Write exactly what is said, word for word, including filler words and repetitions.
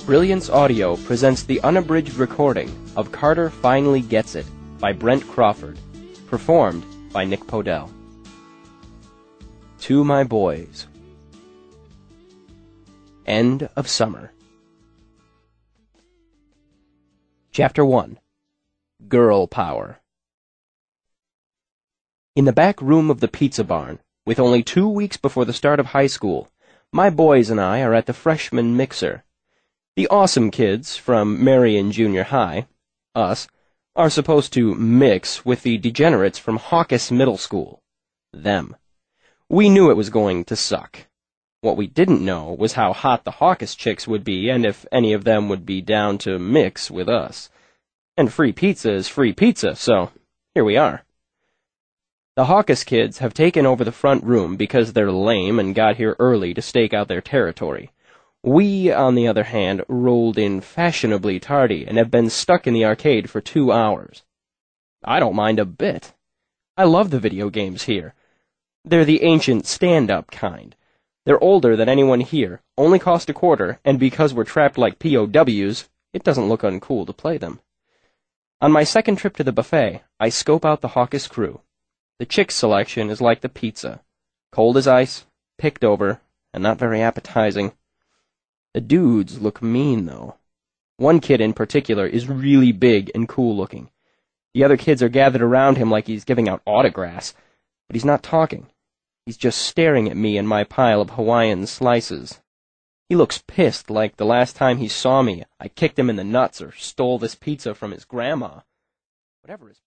Brilliance Audio presents the unabridged recording of Carter Finally Gets It by Brent Crawford, performed by Nick Podell. To My Boys. End of Summer. Chapter one. Girl Power. In the back room of the pizza barn, with only two weeks before the start of high school, my boys and I are at the freshman mixer. The awesome kids from Marion Junior High, us, are supposed to mix with the degenerates from Hawkes Middle School, them. We knew it was going to suck. What we didn't know was how hot the Hawkes chicks would be and if any of them would be down to mix with us. And free pizza is free pizza, so here we are. The Hawkes kids have taken over the front room because they're lame and got here early to stake out their territory. We, on the other hand, rolled in fashionably tardy and have been stuck in the arcade for two hours. I don't mind a bit. I love the video games here. They're the ancient stand-up kind. They're older than anyone here, only cost a quarter, and because we're trapped like P O Ws, it doesn't look uncool to play them. On my second trip to the buffet, I scope out the Hawkes crew. The chicks' selection is like the pizza. Cold as ice, picked over, and not very appetizing. The dudes look mean, though. One kid in particular is really big and cool-looking. The other kids are gathered around him like he's giving out autographs, but he's not talking. He's just staring at me and my pile of Hawaiian slices. He looks pissed like the last time he saw me, I kicked him in the nuts or stole this pizza from his grandma. Whatever his